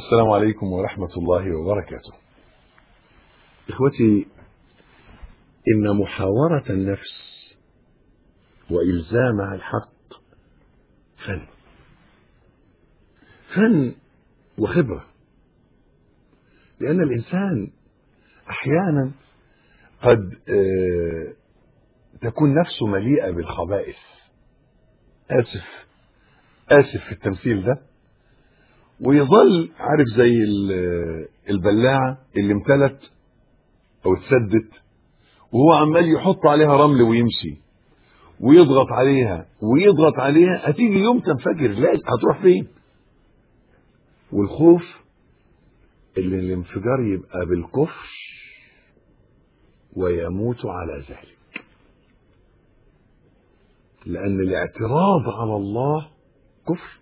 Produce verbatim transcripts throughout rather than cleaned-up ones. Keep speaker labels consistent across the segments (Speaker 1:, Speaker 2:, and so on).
Speaker 1: السلام عليكم ورحمة الله وبركاته. إخوتي، إن محاورة النفس وإلزامها الحق فن فن وخبرة، لأن الإنسان أحيانا قد تكون نفسه مليئة بالخبائث. آسف آسف في التمثيل ده، ويظل عارف زي البلاعة اللي امتلت او اتسدت، وهو عمال يحط عليها رمل ويمشي ويضغط عليها ويضغط عليها، هتيجي يوم تنفجر، لا هتروح فين؟ والخوف اللي الانفجار يبقى بالكفر ويموت على ذلك، لأن الاعتراض على الله كفر.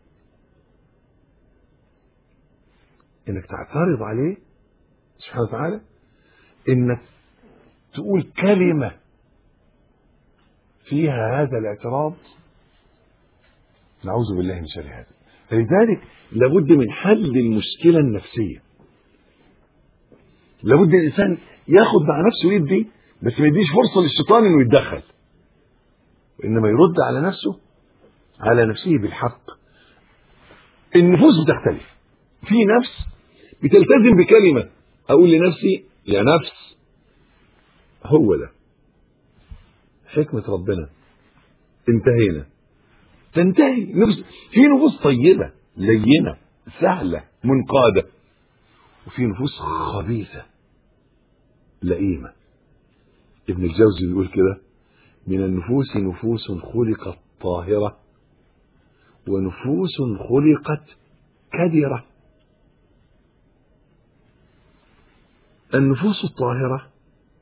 Speaker 1: انك تعترض عليه سبحانه وتعالى، انك تقول كلمة فيها هذا الاعتراض، نعوذ بالله من شر هذا. فلذلك لابد من حل المشكلة النفسية، لابد الانسان ياخد مع نفسه يدي، بس ما يديش فرصة للشيطان انه يتدخل، وانما يرد على نفسه على نفسه بالحق. النفوس بتختلف، في نفس بتلتزم بكلمة، اقول لنفسي يا نفس هو ده حكمة ربنا، انتهينا، تنتهي. نفس في نفوس طيبة لينة سهلة منقادة، وفي نفوس خبيثة لئيمة. ابن الجوزي بيقول كده: من النفوس نفوس خلقت طاهرة، ونفوس خلقت كدرة. النفوس الطاهرة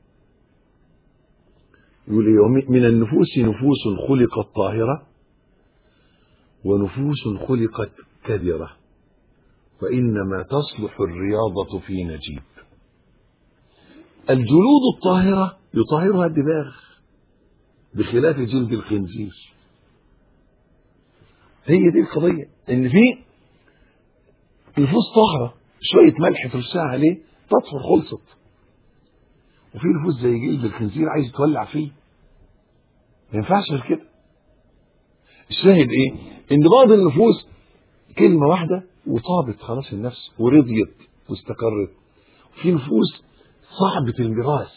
Speaker 1: يقول ايه؟ من النفوس نفوس خلقت طاهرة، ونفوس خلقت كدرة، وإنما تصلح الرياضة في نجيب. الجلود الطاهرة يطهرها الدماغ، بخلاف جلد الخنزير. هي دي القضية، ان في نفوس طاهرة شوية ملح ترشها عليه تطهر، خلصت. وفي نفوس زي جلد الخنزير عايز تولع فيه، ما ينفعش غير كده. الشاهد ايه؟ ان بعض النفوس كلمة واحدة وطابت خلاص النفس ورضيت واستقرت. وفي نفوس صعبة المراس،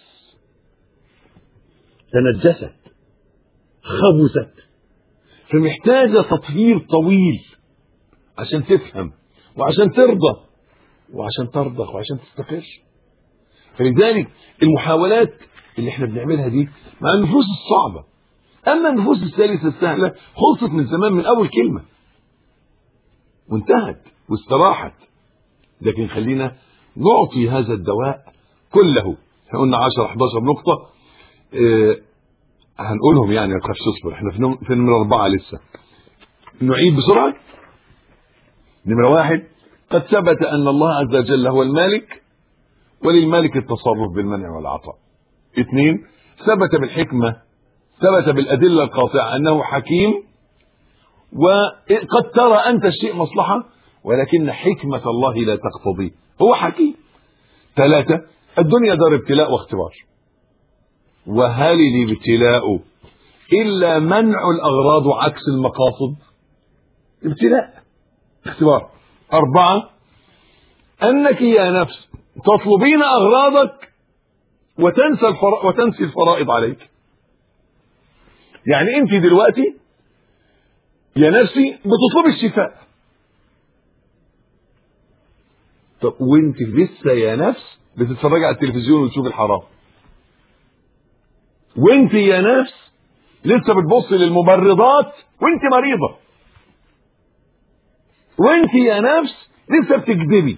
Speaker 1: تنجست خبثت، فمحتاجة تطهير طويل عشان تفهم وعشان ترضى وعشان ترضخ وعشان تستقر. فلذلك المحاولات اللي احنا بنعملها دي مع النفوس الصعبة. اما النفوس السلسة السهلة خلصت من زمان، من اول كلمة وانتهت واستراحت. لكن خلينا نعطي هذا الدواء كله. احنا قلنا عشرة حداشر نقطة، اه هنقولهم يعني، ما تخافش اصبر، احنا في نمرة أربعة لسه. نعيد بسرعة. نمرة واحد: قد ثبت أن الله عز وجل هو المالك، وللمالك التصرف بالمنع والعطاء. اثنين: ثبت بالحكمة، ثبت بالأدلة القاطعة أنه حكيم، وقد ترى أنت الشيء مصلحة ولكن حكمة الله لا تقتضيه، هو حكيم. ثلاثة: الدنيا دار ابتلاء واختبار، وهل الابتلاء إلا منع الأغراض وعكس المقاصد؟ ابتلاء اختبار. أربعة: أنك يا نفس تطلبين أغراضك وتنسى الفرائض وتنسي الفرائض عليك. يعني أنت دلوقتي يا نفسي بتطلب الشفاء، طب وأنت لسه يا نفس بتتفرج على التلفزيون وتشوف الحرام، وأنت يا نفس لسه بتبص للممرضات وأنت مريضة، وأنت يا نفس لسه بتكذبي،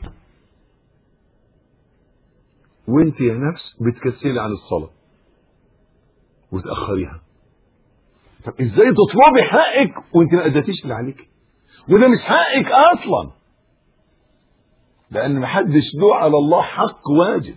Speaker 1: وانت يا نفس بتكسلي عن الصلاة وتأخريها. طب ازاي تطلبي حقك وانت ما اديتيش اللي عليك؟ وده مش حقك اصلا، لان ما حدش له على الله حق واجب.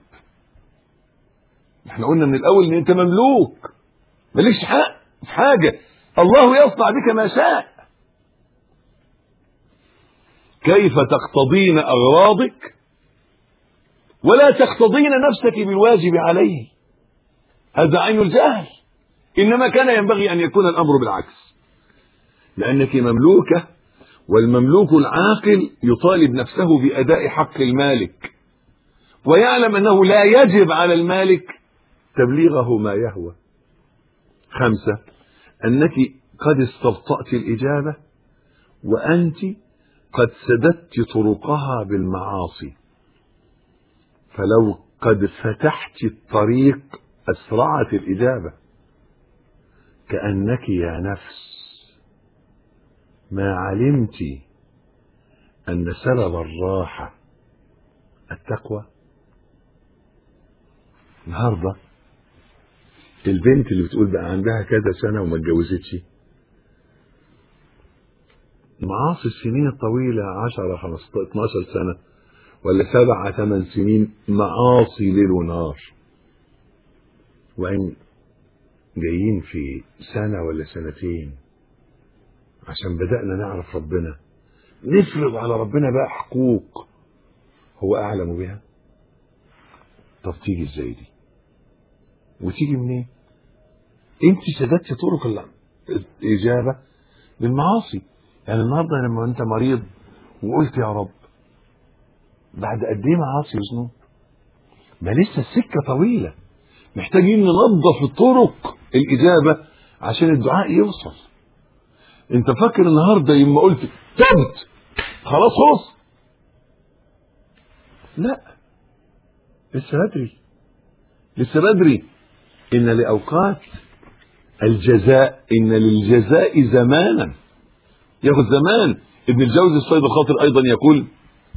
Speaker 1: احنا قلنا من الاول ان انت مملوك، مالكش حق في حاجة، الله يصنع بك ما شاء. كيف تقتضين أغراضك ولا تقتضين نفسك بالواجب عليه؟ هذا عين الجهل. إنما كان ينبغي أن يكون الأمر بالعكس، لأنك مملوكة، والمملوك العاقل يطالب نفسه بأداء حق المالك، ويعلم أنه لا يجب على المالك تبليغه ما يهوى. خمسة، أنك قد استبطأت الإجابة وأنت قد سددت طرقها بالمعاصي، فلو قد فتحت الطريق أسرعت الإجابة. كأنك يا نفس ما علمت أن سبب الراحة التقوى. النهارده البنت اللي بتقول بقى عندها كذا سنة وما اتجوزتش، معاصي السنين الطويلة عشرة خمستاشر اتناشر سنة ولا سبعة ثمان سنين معاصي ليل ونهار، وإن جايين في سنة ولا سنتين عشان بدأنا نعرف ربنا نفرض على ربنا بقى حقوق هو أعلم بها. طب تيجي ازاي دي؟ وتيجي منين؟ انت سددت طرق الإجابة بالمعاصي. يعني النهارده لما انت مريض وقلت يا رب بعد قد ايه معاصي وذنوب، ما لسه السكة طويلة، محتاجين ننظف طرق الإجابة عشان الدعاء يوصل. انت فاكر النهارده لما قلت تبت خلاص خلص؟ لا، لسه بدري، لسه بدري. إن لأوقات الجزاء، إن للجزاء زمانا، ياخذ زمان. ابن الجوزي الصيد الخاطر أيضا يقول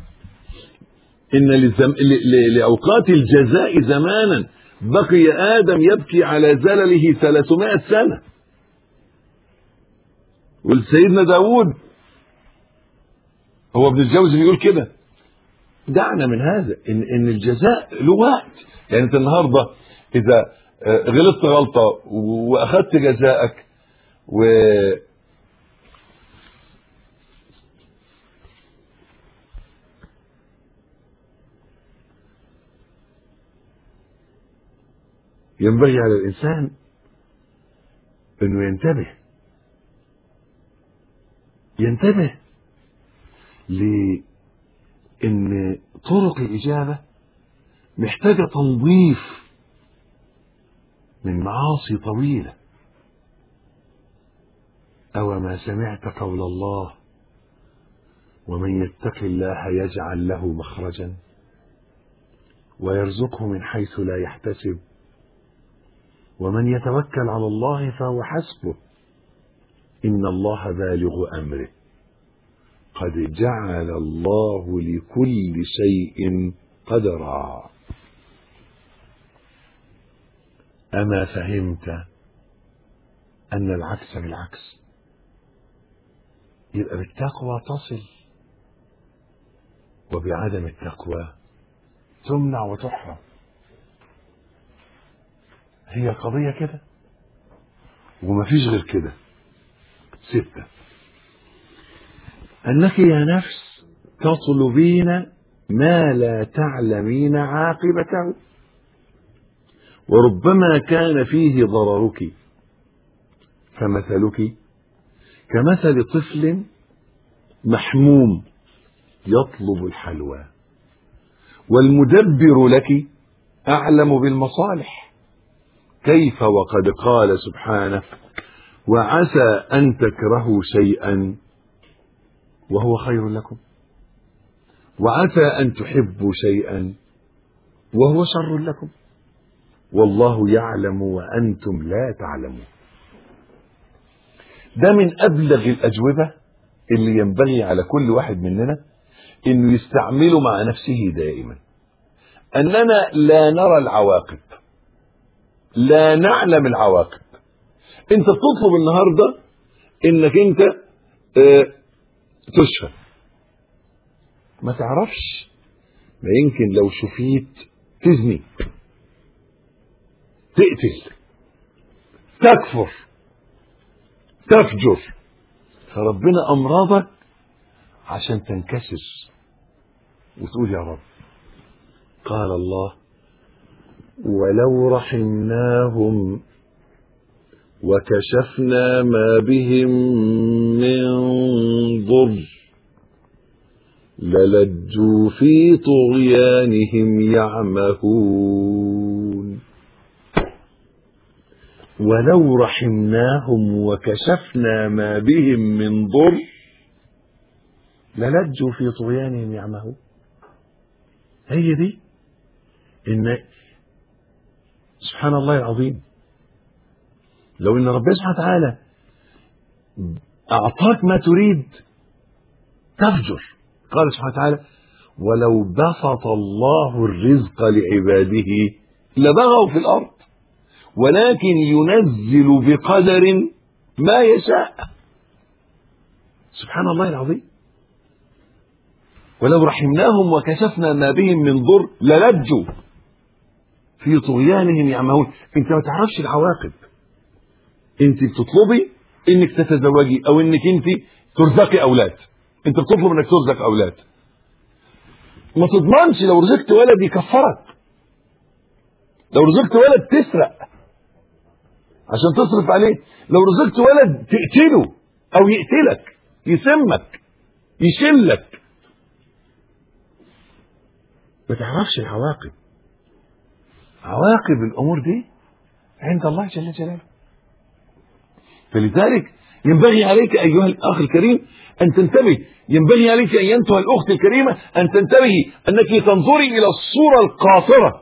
Speaker 1: إن لزم... ل... لأوقات الجزاء زمانا بقي آدم يبكي على زلله ثلاثمائة سنة. والسيدنا داود هو ابن الجوزي بيقول كده. دعنا من هذا، إن إن الجزاء له وقت. يعني أنت النهارده إذا غلطت غلطة وأخذت جزاءك و ينبغي على الإنسان أنه ينتبه ينتبه لأن طرق الإجابة محتاجة تنظيف من معاصي طويلة. أو ما سمعت قول الله ومن يتق الله يجعل له مخرجا ويرزقه من حيث لا يحتسب ومن يتوكل على الله فهو حسبه إن الله بالغ أمره قد جعل الله لكل شيء قدرا. أما فهمت أن العكس بالعكس؟ يبقى بالتقوى تصل، وبعدم التقوى تمنع وتحرم. هي قضية كده ومفيش غير كده. ستة، أنك يا نفس تطلبين ما لا تعلمين عاقبته وربما كان فيه ضررك، فمثلك كمثل طفل محموم يطلب الحلوى والمدبر لك أعلم بالمصالح. كيف وقد قال سبحانه وعسى أن تكرهوا شيئا وهو خير لكم وعسى أن تحبوا شيئا وهو شر لكم والله يعلم وأنتم لا تعلمون. ده من أبلغ الأجوبة اللي ينبغي على كل واحد مننا إنه يستعمله مع نفسه دائما، أننا لا نرى العواقب، لا نعلم العواقب. أنت تطلب النهاردة إنك أنت اه تشفى، ما تعرفش، ما يمكن لو شفيت تزني، تقتل، تكفر، تفجر، فربنا أمراضك عشان تنكسر وتقول يا رب. قال الله: ولو رحمناهم وكشفنا ما بهم من ضر للجوا في طغيانهم يعمهون. ولو رحمناهم وكشفنا ما بهم من ضر للجوا في طغيانهم يعمهون. هي دي إن سبحان الله العظيم، لو إن ربنا سبحانه وتعالى أعطاك ما تريد تفجر. قال سبحانه وتعالى: ولو بسط الله الرزق لعباده لبغوا في الأرض ولكن ينزل بقدر ما يشاء. سبحان الله العظيم. ولو رحمناهم وكشفنا ما بهم من ضر للجوا في طغيانهم يعمهون. انت ما تعرفش العواقب. انت بتطلبي انك تتزوجي او انك انت ترزقي اولاد. انت بتطلب انك ترزق اولاد، ما تضمنش لو رزقت ولد يكفرك، لو رزقت ولد تسرق عشان تصرف عليه، لو رزقت ولد تقتله او يقتلك، يسمك، يشلك. ما تعرفش العواقب. عواقب الامور دي عند الله جل جلاله. فلذلك ينبغي عليك ايها الاخ الكريم ان تنتبه، ينبغي عليك ايتها الاخت الكريمه ان تنتبهي انك تنظري الى الصوره القاصره،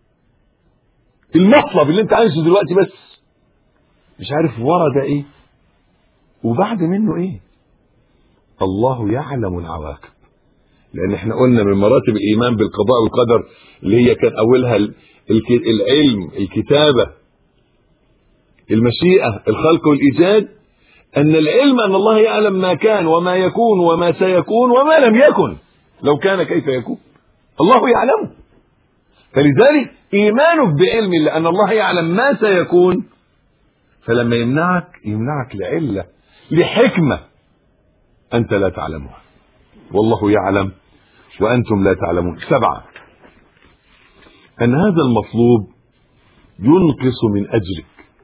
Speaker 1: المطلب اللي انت عايزه دلوقتي بس، مش عارف ورا ده ايه وبعد منه ايه. الله يعلم العواقب. لان احنا قلنا من مراتب الايمان بالقضاء والقدر اللي هي كان اولها العلم، الكتابه، المشيئه، الخلق والايجاد، ان العلم ان الله يعلم ما كان وما يكون وما سيكون وما لم يكن، لو كان كيف يكون، الله يعلمه. فلذلك ايمانك بعلم الله ان الله يعلم ما سيكون، فلما يمنعك يمنعك لعله، لحكمه انت لا تعلمها، والله يعلم وانتم لا تعلمون. سبعه، ان هذا المطلوب ينقص من اجرك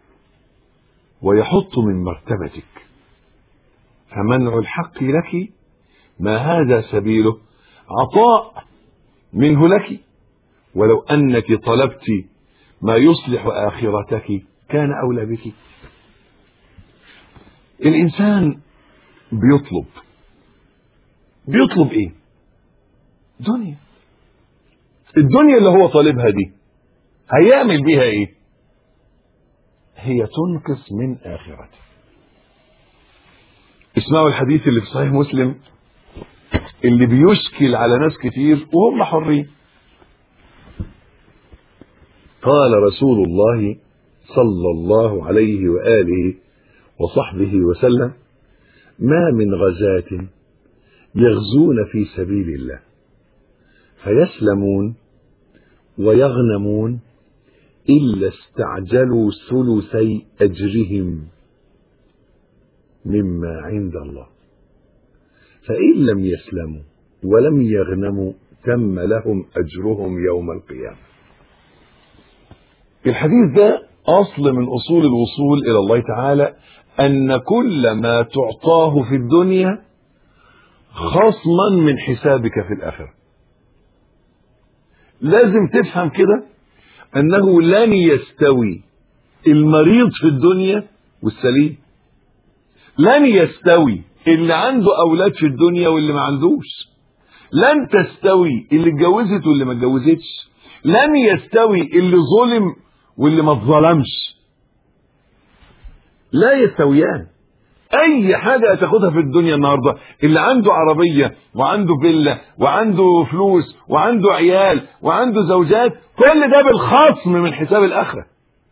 Speaker 1: ويحط من مرتبتك، فمنع الحق لك ما هذا سبيله عطاء منه لك، ولو انك طلبت ما يصلح اخرتك كان اولى بك. الانسان بيطلب بيطلب ايه؟ دنيا. الدنيا اللي هو طالبها دي هيعمل بيها ايه؟ هي تنقص من اخرته. اسمعوا الحديث اللي في صحيح مسلم اللي بيشكل على ناس كتير وهم حرين. قال رسول الله صلى الله عليه وآله وصحبه وسلم: ما من غزاة يغزون في سبيل الله فيسلمون ويغنمون إلا استعجلوا ثلثي أجرهم مما عند الله، فإن لم يسلموا ولم يغنموا تم لهم أجرهم يوم القيامة. الحديث ده أصل من أصول الوصول إلى الله تعالى، أن كل ما تعطاه في الدنيا خصما من حسابك في الآخرة. لازم تفهم كده أنه لن يستوي المريض في الدنيا والسليم، لن يستوي اللي عنده أولاد في الدنيا واللي ما عندوش، لن تستوي اللي اتجوزت واللي ما اتجوزتش، لن يستوي اللي ظلم واللي ما اتظلمش، لا يستويان. اي حاجه هتاخدها في الدنيا النهارده، اللي عنده عربيه وعنده فيلا وعنده فلوس وعنده عيال وعنده زوجات، كل ده بالخصم من حساب الاخره.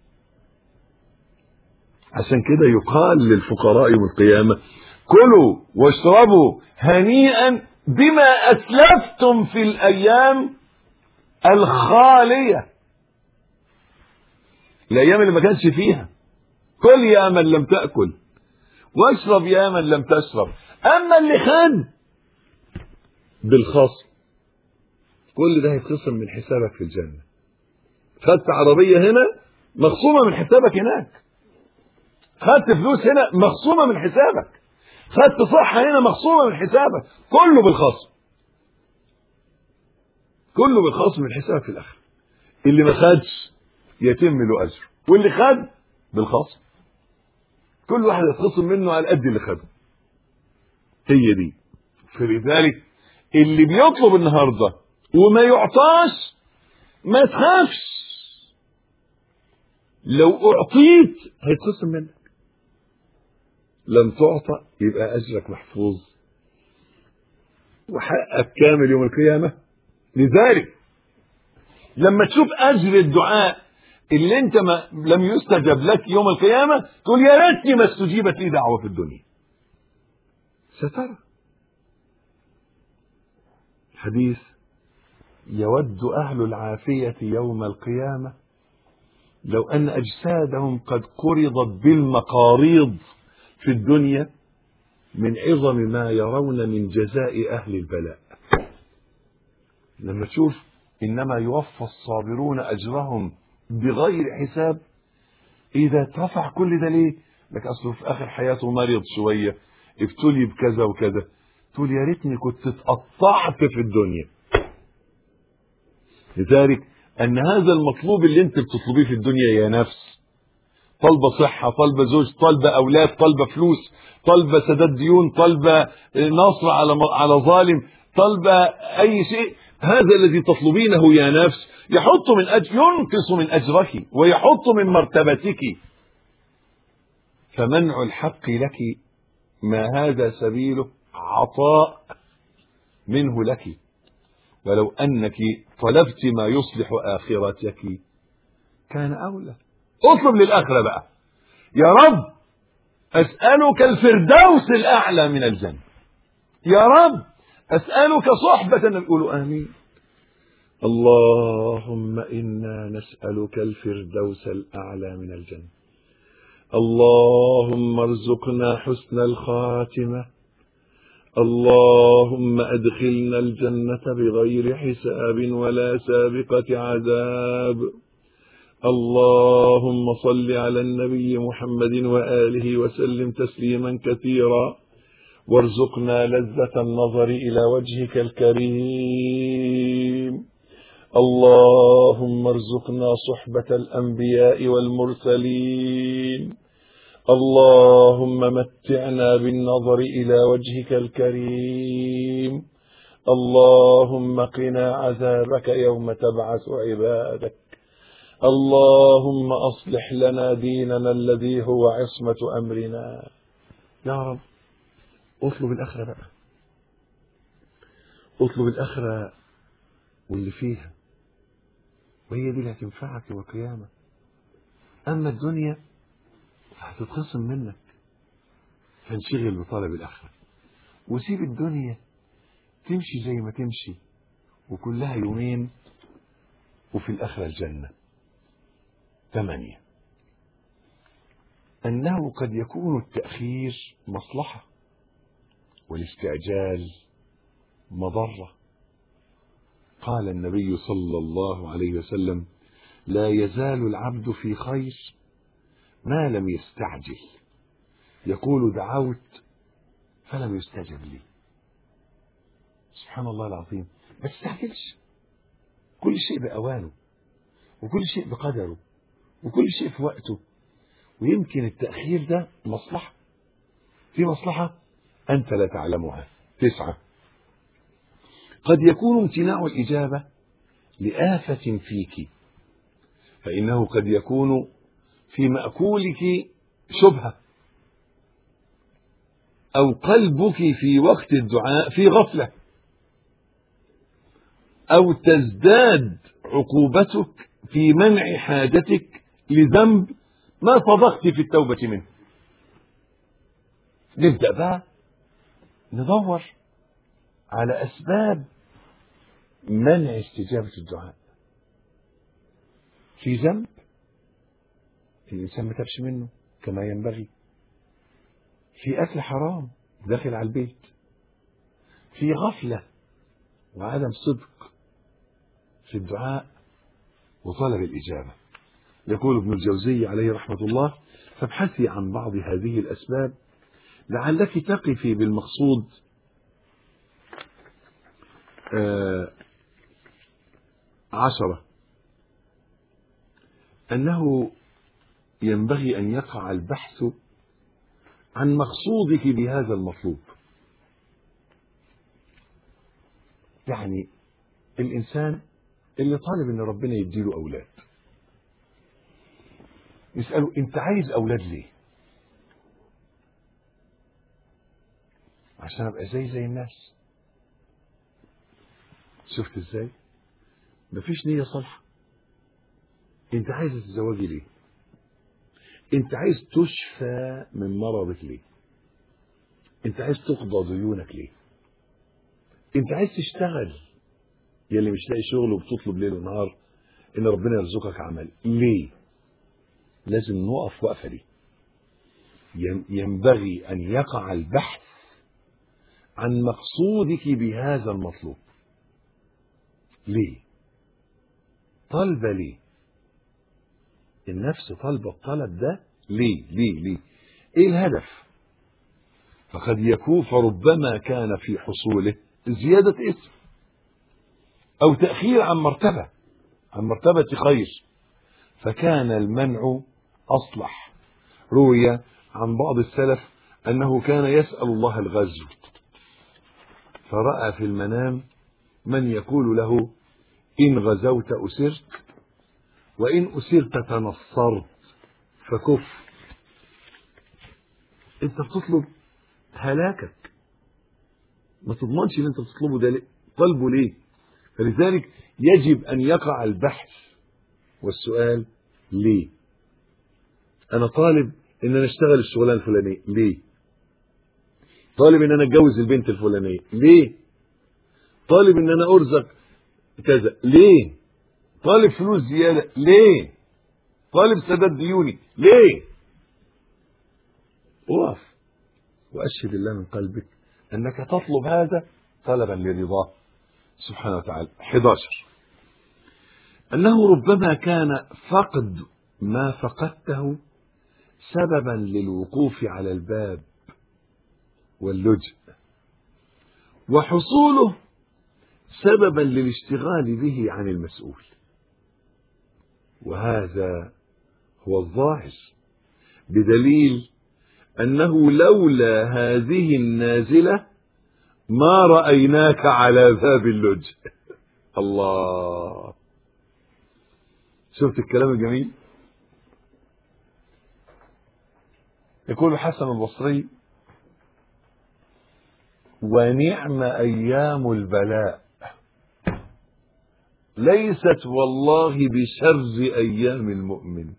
Speaker 1: عشان كده يقال للفقراء يوم القيامه: كلوا واشربوا هنيئا بما اسلفتم في الايام الخاليه، الايام اللي ما كانش فيها. كل يا من لم تاكل واشرب يا من لم تشرب. اما اللي خد بالخصم، كل ده هيتخصم من حسابك في الجنة. خدت عربية هنا مخصومة من حسابك هناك، خدت فلوس هنا مخصومة من حسابك، خدت صحة هنا مخصومة من حسابك، كله بالخصم، كله بالخصم من حسابك في الآخر. اللي ما خدش يتم له أجر، واللي خد بالخصم، كل واحد يتخصم منه على قد اللي خده. هي دي. فلذلك اللي بيطلب النهارده وما يعطاش ما تخافش، لو اعطيت هيتخصم منك، لم تعطى يبقى اجرك محفوظ وحقك كامل يوم القيامه. لذلك لما تشوف اجر الدعاء اللي انت ما لم يستجب لك يوم القيامه تقول يا ريتني ما استجيبت لي دعوه في الدنيا. سترى الحديث: يود اهل العافيه يوم القيامه لو أن أجسادهم قد قرضت بالمقاريض في الدنيا من عظم ما يرون من جزاء أهل البلاء. لما تشوف إنما يوفى الصابرون أجرهم بغير حساب، إذا اترفع كل ده ليه؟ لك أصله في آخر حياته مرض شوية، ابتلي بكذا وكذا، تقول يا ريتني كنت اتقطعت في الدنيا. لذلك أن هذا المطلوب اللي أنت بتطلبيه في الدنيا يا نفس، طالبة صحة، طالبة زوج، طالبة أولاد، طالبة فلوس، طالبة سداد ديون، طالبة نصر على على ظالم، طالبة أي شيء، هذا الذي تطلبينه يا نفس يحط من أجر، ينقص من أجرك ويحط من مرتبتك. فمنع الحق لك ما هذا سبيله عطاء منه لك، ولو أنك طلبت ما يصلح آخرتك كان أولى. اطلب للآخرة بقى، يا رب أسألك الفردوس الأعلى من الجنة، يا رب أسألك صحبة، نقول آمين. اللهم إنا نسألك الفردوس الأعلى من الجنة. اللهم ارزقنا حسن الخاتمة. اللهم أدخلنا الجنة بغير حساب ولا سابقة عذاب. اللهم صل على النبي محمد وآله وسلم تسليما كثيرا، وارزقنا لذة النظر إلى وجهك الكريم. اللهم ارزقنا صحبة الأنبياء والمرسلين. اللهم متعنا بالنظر إلى وجهك الكريم. اللهم قنا عذابك يوم تبعث عبادك. اللهم أصلح لنا ديننا الذي هو عصمة أمرنا. يا رب اطلب الآخرة بقى، اطلب الآخرة واللي فيها، وهي دي اللي هتنفعك يوم القيامة. أما الدنيا هتتخصم منك، فانشغل بطلب الآخرة وسيب الدنيا تمشي زي ما تمشي، وكلها يومين وفي الآخرة الجنة. ثمانية: أنه قد يكون التأخير مصلحة والاستعجال مضرة. قال النبي صلى الله عليه وسلم: لا يزال العبد في خير ما لم يستعجل، يقول دعوت فلم يستجب لي. سبحان الله العظيم. ما تستعجلش، كل شيء بأوانه، وكل شيء بقدره، وكل شيء في وقته. ويمكن التأخير ده مصلحة، في مصلحة أنت لا تعلمها. تسعة: قد يكون امتناع الإجابة لآفة فيك، فإنه قد يكون في مأكولك شبهة، أو قلبك في وقت الدعاء في غفلة، أو تزداد عقوبتك في منع حاجتك لذنب ما صدقت في التوبة منه. نبدأ بقى ندور على أسباب منع استجابة الدعاء. في ذنب الإنسان ما تابش منه كما ينبغي، في أكل حرام داخل على البيت، في غفلة وعدم صدق في الدعاء وطلب الإجابة. يقول ابن الجوزي عليه رحمة الله: فابحثي عن بعض هذه الأسباب لعلك تقفي بالمقصود. آه عشرة، أنه ينبغي أن يقع البحث عن مقصودك بهذا المطلوب. يعني الإنسان اللي طالب أن ربنا يديله أولاد، يسأله: أنت عايز أولاد ليه؟ عشان أبقى زي زي الناس. شفت إزاي؟ مفيش نية صالحة. أنت عايز تتزوجي ليه؟ أنت عايز تشفى من مرضك ليه؟ أنت عايز تقضى ديونك ليه؟ أنت عايز تشتغل يلي مش لاقي شغل وبتطلب ليل ونهار إن ربنا يرزقك عمل ليه؟ لازم نقف وقفة دي. ينبغي أن يقع البحث عن مقصودك بهذا المطلوب. ليه؟ طالبة ليه؟ النفس طالبة الطلب ده ليه؟ ليه؟ ليه؟ إيه الهدف؟ فقد يكون فربما كان في حصوله زيادة اسم أو تأخير عن مرتبة عن مرتبة خير، فكان المنع أصلح. روي عن بعض السلف أنه كان يسأل الله الغزو، فرأى في المنام من يقول له: إن غزوت أسرت، وإن أسرت تنصرت فكف. أنت بتطلب هلاكك، ما تضمنش اللي أنت بتطلبه ده ليه؟ طلبه ليه؟ فلذلك يجب أن يقع البحث والسؤال: ليه؟ أنا طالب إن أنا أشتغل الشغلانة الفلانية، ليه؟ طالب إن أنا أتجوز البنت الفلانية، ليه؟ طالب إن أنا أرزق كذا، ليه؟ طالب فلوس زيادة، ليه؟ طالب سداد ديوني، ليه؟ وقف وأشهد الله من قلبك أنك تطلب هذا طلبا لرضاه سبحانه وتعالى. أحد عشر، أنه ربما كان فقد ما فقدته سببا للوقوف على الباب واللجأ، وحصوله سببا للاشتغال به عن المسؤول. وهذا هو الظاهر، بدليل أنه لولا هذه النازلة ما رأيناك على باب اللجأ. الله، شفت الكلام الجميل؟ يقول الحسن البصري: ونعم أيام البلاء ليست والله بشر أيام المؤمن،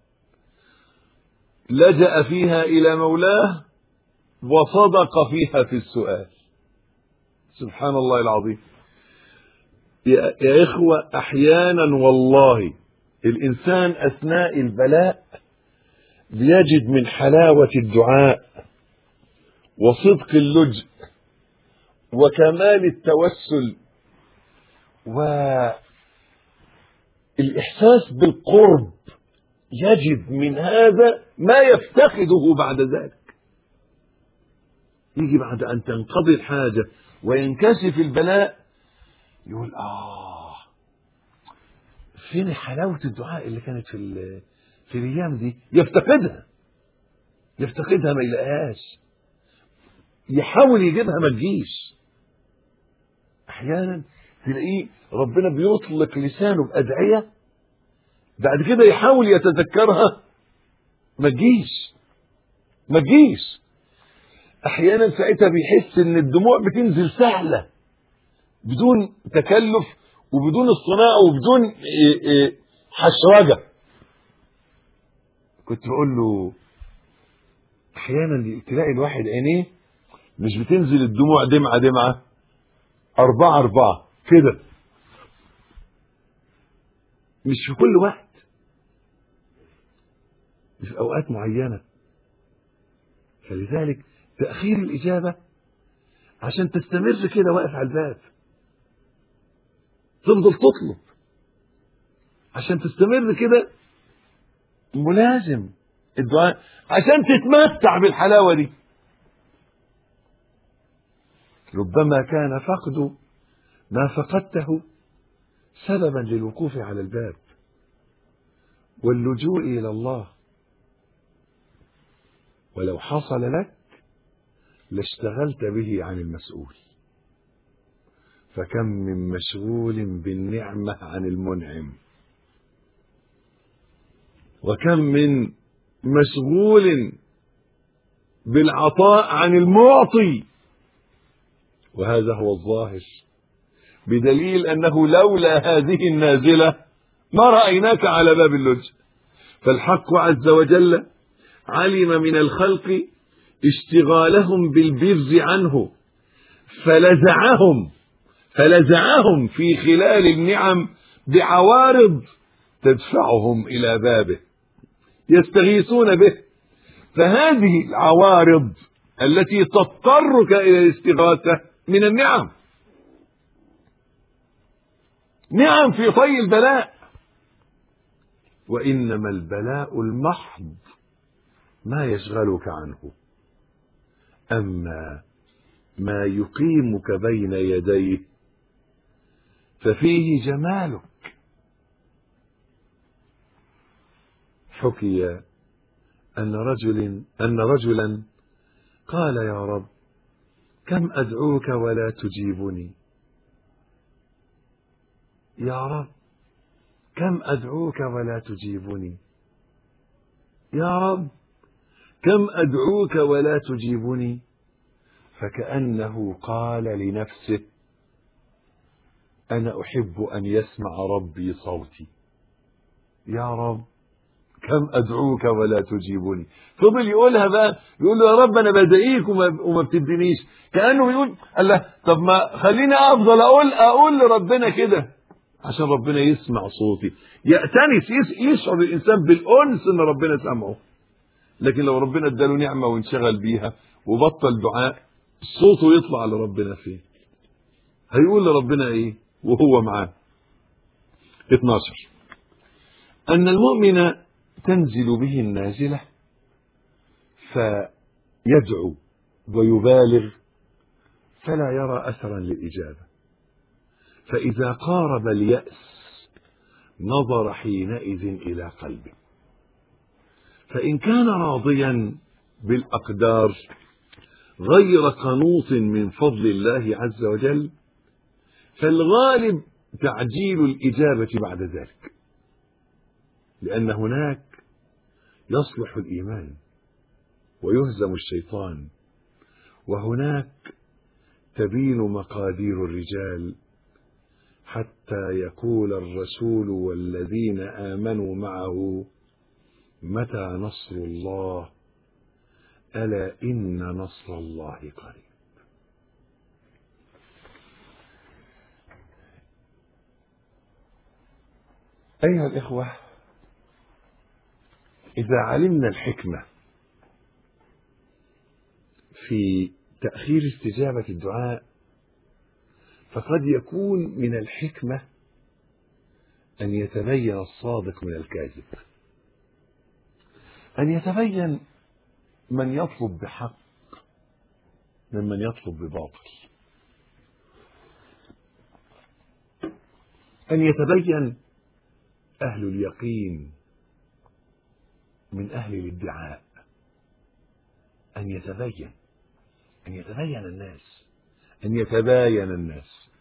Speaker 1: لجأ فيها إلى مولاه وصدق فيها في السؤال. سبحان الله العظيم. يا, يا إخوة، أحيانا والله الإنسان أثناء البلاء بيجد من حلاوة الدعاء وصدق اللجأ وكمال التوسل والإحساس بالقرب، يجد من هذا ما يفتقده بعد ذلك. يجي بعد أن تنقضي الحاجة وينكشف البلاء يقول: آه، فين حلاوة الدعاء اللي كانت في في الأيام دي؟ يفتقدها يفتقدها ما يلاقيهاش، يحاول يجيبها ما تجيش. أحيانا تلاقيه ربنا بيطلق لسانه بأدعية، بعد كده يحاول يتذكرها ما تجيش ما تجيش. أحيانا ساعتها بيحس إن الدموع بتنزل سهلة بدون تكلف وبدون اصطناع وبدون حشرجة. كنت بقول له أحيانا تلاقي الواحد عينيه مش بتنزل الدموع دمعة دمعة، أربعة أربعة كده، مش في كل وقت، مش في أوقات معينة. فلذلك تأخير الإجابة عشان تستمر كده واقف على الباب. تفضل تطلب عشان تستمر كده، ملازم الدعاء عشان تتمتع بالحلاوة دي. ربما كان فقد ما فقدته سببا للوقوف على الباب واللجوء إلى الله، ولو حصل لك لاشتغلت به عن المسؤول. فكم من مشغول بالنعمة عن المنعم، وكم من مشغول بالعطاء عن المعطي، وهذا هو الظاهر، بدليل أنه لولا هذه النازلة ما رأيناك على باب اللجء. فالحق عز وجل علم من الخلق اشتغالهم بالبرز عنه، فلزعهم فلزعهم في خلال النعم بعوارض تدفعهم إلى بابه يستغيثون به. فهذه العوارض التي تضطرك إلى الاستغاثة من النعم، نعم في طي البلاء. وإنما البلاء المحض ما يشغلك عنه، أما ما يقيمك بين يديه ففيه جمالك. حكي أن رجل أن رجلا قال: يا رب، كم أدعوك ولا تجيبني؟ يا رب، كم أدعوك ولا تجيبني؟ يا رب، كم أدعوك ولا تجيبني؟ فكأنه قال لنفسه: أنا أحب أن يسمع ربي صوتي. يا رب، كم أدعوك ولا تجيبني. فضل يقولها بقى، يقول له: يا رب أنا بدعيك وما, وما بتدينيش. كأنه يقول: الله، طب ما خليني أفضل أقول أقول لربنا كده عشان ربنا يسمع صوتي. يأتنس، يشعر الإنسان بالأنس إن ربنا سمعه. لكن لو ربنا اداله نعمة وانشغل بيها وبطل دعاء، صوته يطلع لربنا فين؟ هيقول لربنا إيه وهو معاه؟ اثناشر أن المؤمن تنزل به النازلة فيدعو ويبالغ فلا يرى أثرا للإجابة، فإذا قارب اليأس نظر حينئذ إلى قلبه، فإن كان راضيا بالأقدار غير قنوط من فضل الله عز وجل فالغالب تعجيل الإجابة بعد ذلك، لأن هناك يصلح الإيمان ويهزم الشيطان، وهناك تبين مقادير الرجال، حتى يقول الرسول والذين آمنوا معه: متى نصر الله؟ ألا إن نصر الله قريب. أيها الإخوة، إذا علمنا الحكمة في تأخير استجابة الدعاء، فقد يكون من الحكمة أن يتبين الصادق من الكاذب، أن يتبين من يطلب بحق ممن يطلب بباطل، أن يتبين أهل اليقين من أهل الادعاء، أن يتبين أن يتبين الناس أن يتباين الناس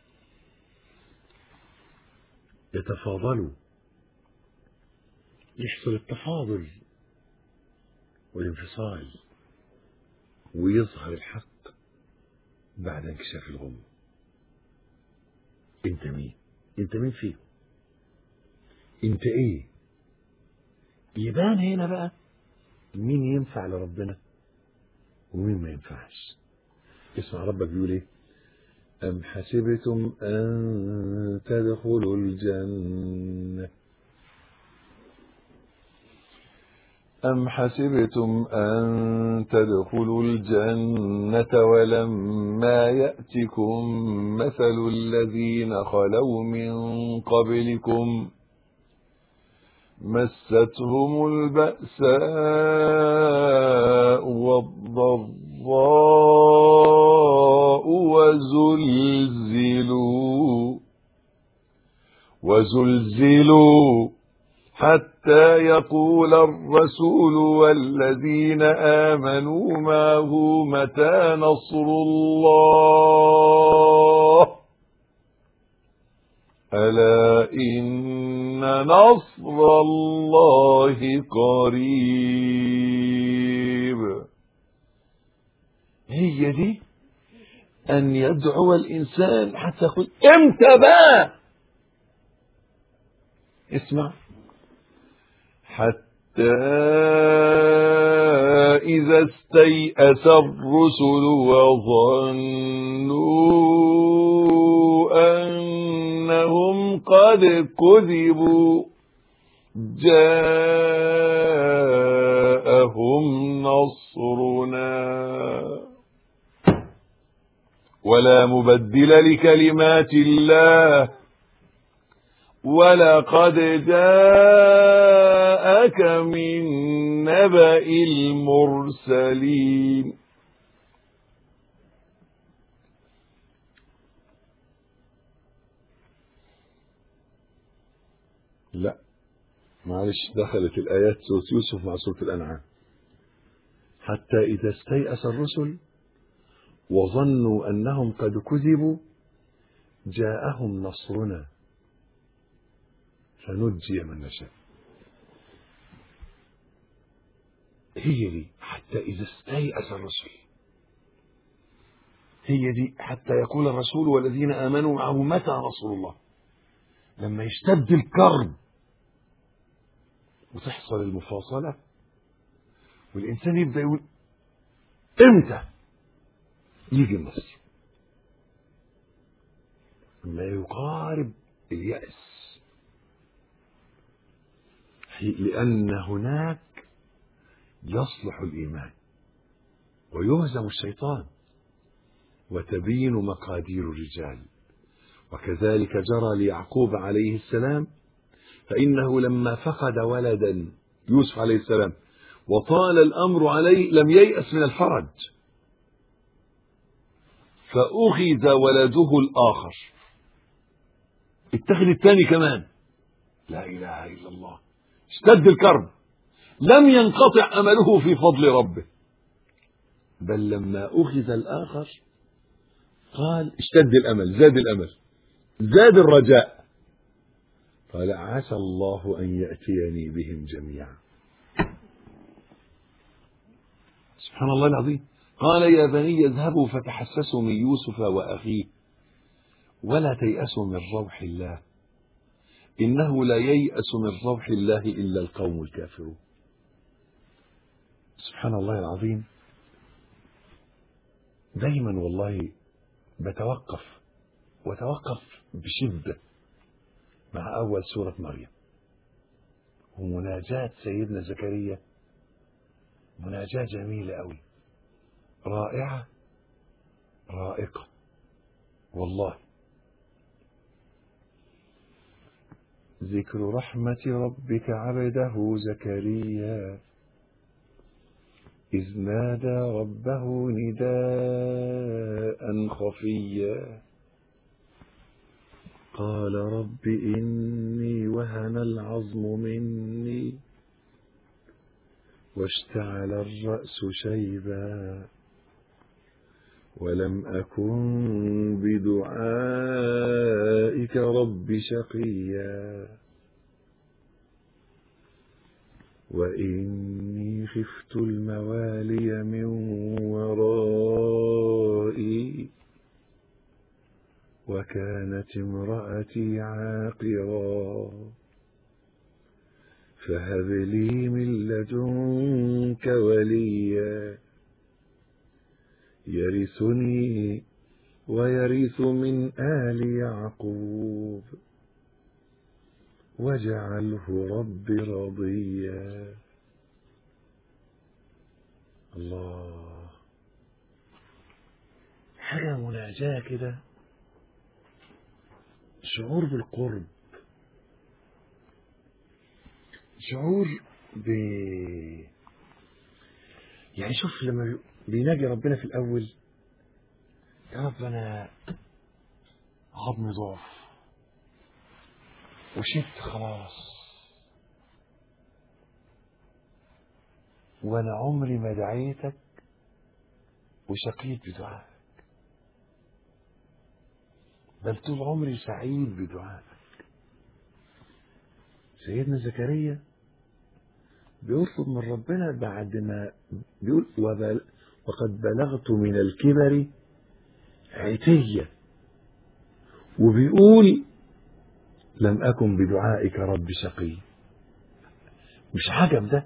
Speaker 1: يتفاضلوا، يحصل التفاضل والانفصال، ويظهر الحق بعد انكشاف الغم. انت مين؟ انت مين فيه؟ انت ايه؟ يبان هنا بقى مين ينفع لربنا ومين ما ينفعش. اسمع ربك بيقول ايه: أم حسبتم أن تدخلوا الجنة أم حسبتم أن تدخلوا الجنة ولما يأتكم مثل الذين خلوا من قبلكم مستهم البأساء والضراء وزلزلوا وزلزلوا حتى يقول الرسول والذين آمنوا معه متى نصر الله ألا إن نصر الله قريب. هي دي أن يدعو الإنسان حتى يقول امتى بقى. اسمع، حتى إذا استيأس الرسل وظنوا أنهم قد كذبوا جاءهم نصرنا ولا مبدل لكلمات الله ولقد جاءك من نبأ المرسلين. لا معلش، دخلت الآيات سورة يوسف مع سورة الأنعام. حتى إذا استيأس الرسل وظنوا أنهم قد كذبوا جاءهم نصرنا فنجي من نشاء. هي دي حتى إذا استيأس الرسل، هي دي حتى يقول الرسول والذين آمنوا معه متى نصر الله. لما يشتد الكرب وتحصل المفاصلة والإنسان يبدأ يقول امتى يجي النصر. لما يقارب اليأس، لأن هناك يصلح الإيمان ويهزم الشيطان وتبين مقادير الرجال. وكذلك جرى ليعقوب عليه السلام، فإنه لما فقد ولدا يوسف عليه السلام وطال الأمر عليه لم ييأس من الفرج، فأخذ ولده الآخر، اتخذ الثاني كمان. لا إله إلا الله. اشتد الكرب، لم ينقطع أمله في فضل ربه، بل لما أخذ الآخر قال اشتد الأمل، زاد الأمل، زاد الرجاء، قال عسى الله أن يأتيني بهم جميعا. سبحان الله العظيم. قال يا بني اذهبوا فتحسسوا من يوسف وأخيه ولا تيأسوا من روح الله إنه لا ييأس من روح الله إلا القوم الكافرون. سبحان الله العظيم. دايما والله بتوقف وتوقف بشدة مع أول سورة مريم ومناجاة سيدنا زكريا. مناجاة جميلة أوي، رائعة رائقة والله. ذكر رحمة ربك عبده زكريا إذ نادى ربه نداء خفيا قال رب إني وهن العظم مني واشتعل الرأس شيبا ولم أكن بدعائك رب شقيا وإني خفت الموالي من ورائي وكانت امرأتي عاقرا فهب لي من لدنك وليا يرثني ويرث من آل يعقوب واجعله رب رضيا. الله، حاجة مناجاة كده، شعور بالقرب، شعور ب يعني شوف لما بيناجي ربنا في الأول، يا رب أنا عظمي ضعف وشبت خلاص، وأنا عمري ما دعيتك وشقيت بدعائك، بل طول عمري سعيد بدعائك. سيدنا زكريا بيطلب من ربنا بعد ما بيقول وبل وقد بلغت من الكبر عتية، وبيقول لم أكن بدعائك رب شقي. مش عجب ده؟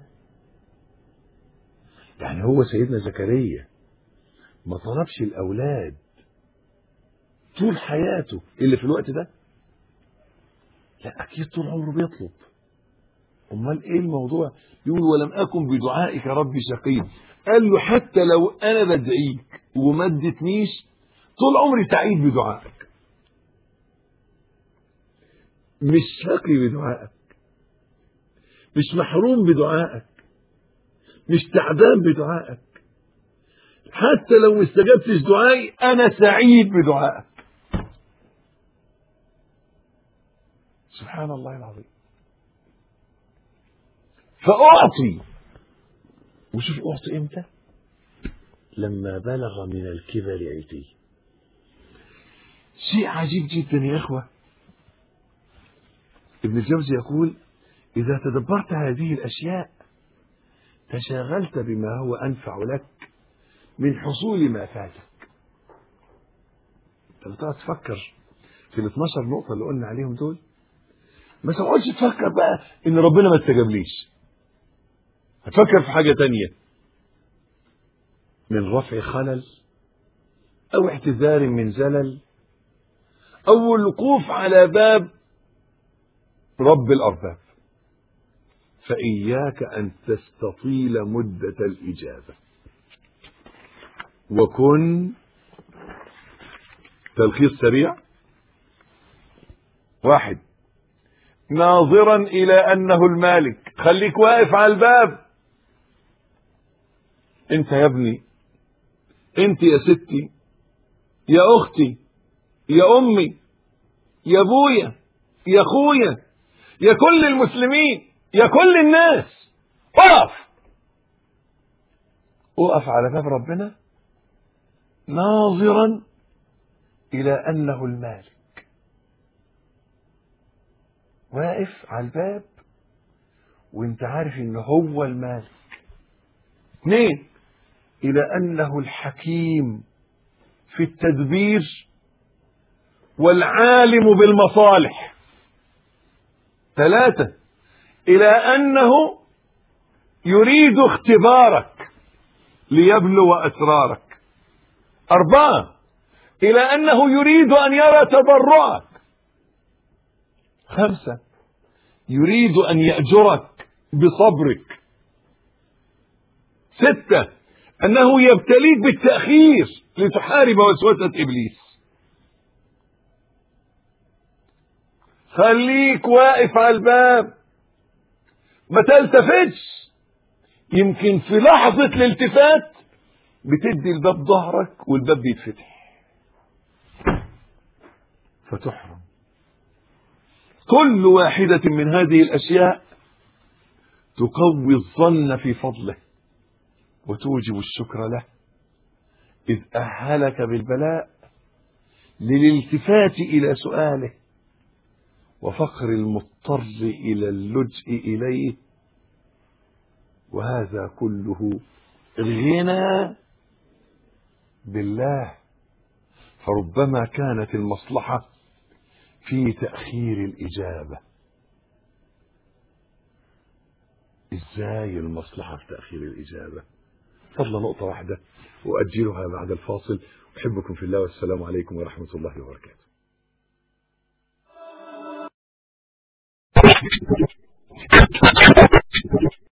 Speaker 1: يعني هو سيدنا زكريا ما طلبش الأولاد طول حياته اللي في الوقت ده؟ لا، أكيد طول عمره بيطلب. أمال إيه الموضوع؟ يقول ولم أكن بدعائك رب شقي. قال له حتى لو أنا بدعيك وما ادتنيش طول عمري سعيد بدعائك، مش شقي بدعائك، مش محروم بدعائك، مش تعبان بدعائك، حتى لو ما استجبتش دعائي أنا سعيد بدعائك. سبحان الله العظيم. فأعطي، وشوف أعطي إمتى؟ لما بلغ من الكبر عتيه. شيء عجيب جدا يا إخوة. ابن الجوزي يقول إذا تدبرت هذه الأشياء تشاغلت بما هو أنفع لك من حصول ما فاتك. انت بتقعد تفكر في ال اثناشر نقطة اللي قلنا عليهم دول، ما تقعدش تفكر بقى إن ربنا ما استجابليش، هتفكر في حاجة تانية، من رفع خلل أو اعتذار من زلل أو الوقوف على باب رب الأرباب. فإياك أن تستطيل مدة الإجابة، وكن تلخيص سريع. واحد، ناظرا إلى أنه المالك، خليك واقف على الباب. انت يا ابني، انت يا ستي، يا أختي، يا أمي، يا أبويا، يا أخويا، يا كل المسلمين، يا كل الناس، اقف اقف على باب ربنا ناظرا إلى أنه المالك، واقف على الباب وانت عارف انه هو المالك. اثنين، إلى أنه الحكيم في التدبير والعالم بالمصالح. ثلاثة، إلى أنه يريد اختبارك ليبلو أسرارك. أربعة، إلى أنه يريد أن يرى تضرعك. خمسة، يريد أن يأجرك بصبرك. ستة، أنه يبتليك بالتأخير لتحارب وسوسة إبليس. خليك واقف على الباب، ما تلتفتش. يمكن في لحظة الالتفات بتدي الباب ظهرك والباب بيتفتح فتحرم. كل واحدة من هذه الأشياء تقوي الظن في فضله وتوجب الشكر له، إذ أهلك بالبلاء للالتفات إلى سؤاله وفقر المضطر إلى اللجء إليه، وهذا كله غنى بالله. فربما كانت المصلحة في تأخير الإجابة. إزاي المصلحة في تأخير الإجابة؟ فضل نقطة واحدة وأجلها بعد الفاصل. أحبكم في الله والسلام عليكم ورحمة الله وبركاته.